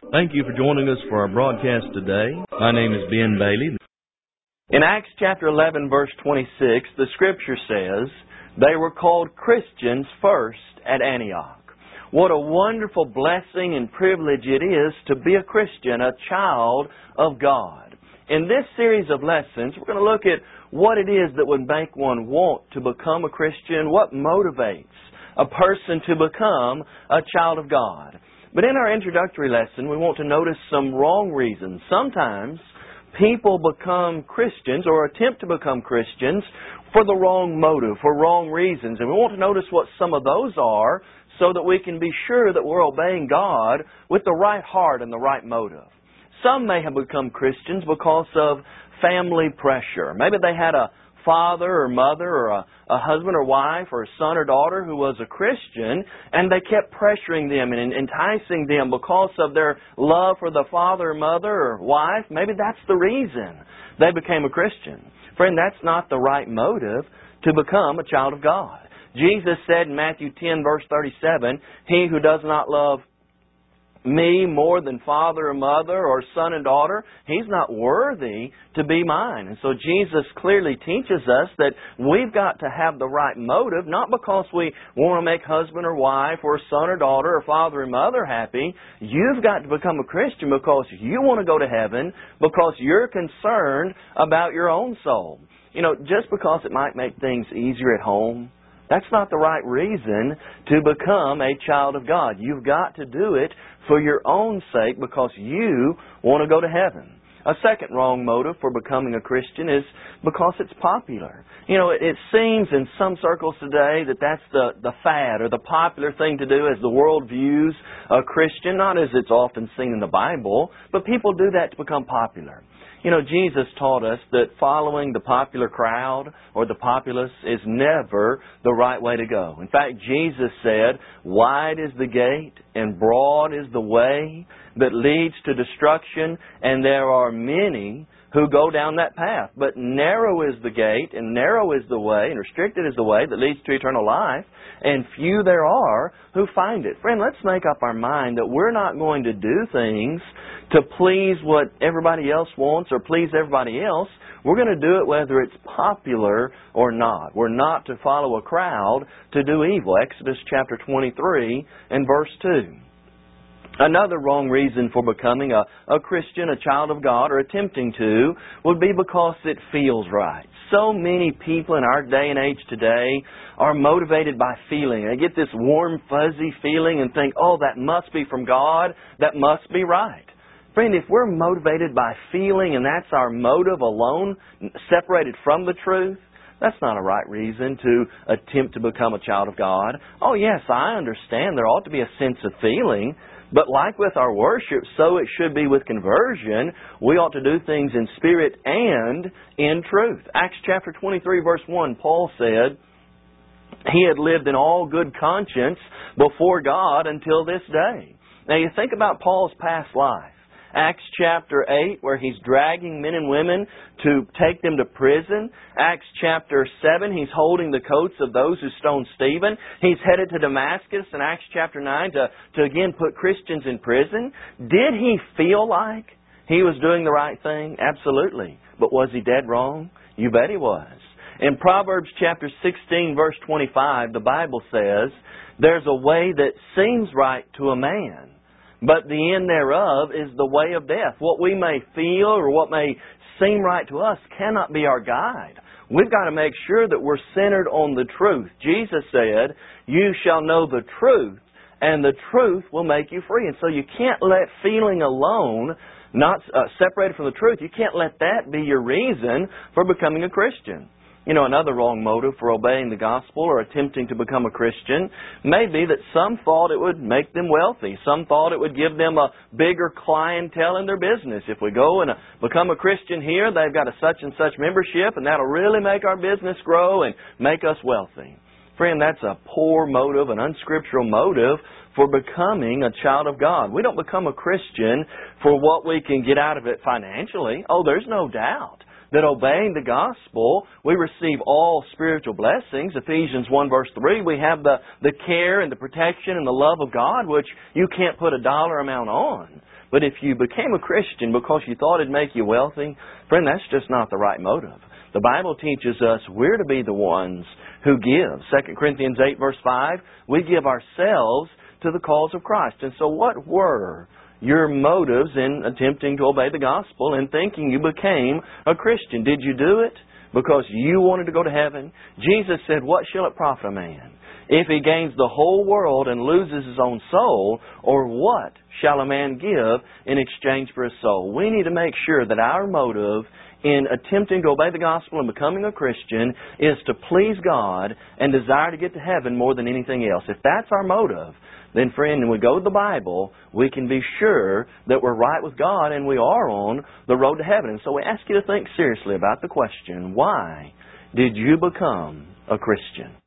Thank you for joining us for our broadcast today. My name is Ben Bailey. In Acts chapter 11, verse 26, the Scripture says, they were called Christians first at Antioch. What a wonderful blessing and privilege it is to be a Christian, a child of God. In this series of lessons, we're going to look at what it is that would make one want to become a Christian, what motivates a person to become a child of God. But in our introductory lesson, we want to notice some wrong reasons. Sometimes people become Christians or attempt to become Christians for the wrong motive, for wrong reasons. And we want to notice what some of those are so that we can be sure that we're obeying God with the right heart and the right motive. Some may have become Christians because of family pressure. Maybe they had a father or mother or a husband or wife or a son or daughter who was a Christian, and they kept pressuring them and enticing them because of their love for the father or mother or wife. Maybe that's the reason they became a Christian. Friend, that's not the right motive to become a child of God. Jesus said in Matthew 10, verse 37, he who does not love me more than father or mother or son and daughter, he's not worthy to be mine. And so Jesus clearly teaches us that we've got to have the right motive, not because we want to make husband or wife or son or daughter or father and mother happy. You've got to become a Christian because you want to go to heaven, because you're concerned about your own soul. You know, just because it might make things easier at home, that's not the right reason to become a child of God. You've got to do it for your own sake because you want to go to heaven. A second wrong motive for becoming a Christian is because it's popular. You know, it seems in some circles today that that's the fad or the popular thing to do as the world views a Christian, not as it's often seen in the Bible, but people do that to become popular. You know, Jesus taught us that following the popular crowd or the populace is never the right way to go. In fact, Jesus said, wide is the gate and broad is the way that leads to destruction, and there are many who go down that path. But narrow is the gate and narrow is the way and restricted is the way that leads to eternal life, and few there are who find it. Friend, let's make up our mind that we're not going to do things to please what everybody else wants or please everybody else. We're going to do it whether it's popular or not. We're not to follow a crowd to do evil. Exodus chapter 23 and verse 2. Another wrong reason for becoming a Christian, a child of God, or attempting to, would be because it feels right. So many people in our day and age today are motivated by feeling. They get this warm, fuzzy feeling and think, oh, that must be from God, that must be right. Friend, if we're motivated by feeling and that's our motive alone, separated from the truth, that's not a right reason to attempt to become a child of God. Oh, yes, I understand there ought to be a sense of feeling, but like with our worship, so it should be with conversion. We ought to do things in spirit and in truth. Acts chapter 23, verse 1, Paul said, he had lived in all good conscience before God until this day. Now you think about Paul's past life. Acts chapter 8, where he's dragging men and women to take them to prison. Acts chapter 7, he's holding the coats of those who stoned Stephen. He's headed to Damascus in Acts chapter 9 to again put Christians in prison. Did he feel like he was doing the right thing? Absolutely. But was he dead wrong? You bet he was. In Proverbs chapter 16, verse 25, the Bible says, there's a way that seems right to a man, but the end thereof is the way of death. What we may feel or what may seem right to us cannot be our guide. We've got to make sure that we're centered on the truth. Jesus said, you shall know the truth, and the truth will make you free. And so you can't let feeling alone, not separated from the truth, you can't let that be your reason for becoming a Christian. You know, another wrong motive for obeying the gospel or attempting to become a Christian may be that some thought it would make them wealthy. Some thought it would give them a bigger clientele in their business. If we go and become a Christian here, they've got a such and such membership, and that'll really make our business grow and make us wealthy. Friend, that's a poor motive, an unscriptural motive for becoming a child of God. We don't become a Christian for what we can get out of it financially. Oh, there's no doubt that obeying the gospel, we receive all spiritual blessings. Ephesians 1 verse 3, we have the care and the protection and the love of God, which you can't put a dollar amount on. But if you became a Christian because you thought it'd make you wealthy, friend, that's just not the right motive. The Bible teaches us we're to be the ones who give. 2 Corinthians 8 verse 5, we give ourselves to the cause of Christ. And so what were your motives in attempting to obey the gospel and thinking you became a Christian? Did you do it because you wanted to go to heaven? Jesus said, what shall it profit a man if he gains the whole world and loses his own soul? Or what shall a man give in exchange for his soul? We need to make sure that our motive in attempting to obey the gospel and becoming a Christian is to please God and desire to get to heaven more than anything else. If that's our motive, then friend, when we go to the Bible, we can be sure that we're right with God and we are on the road to heaven. And so we ask you to think seriously about the question, why did you become a Christian?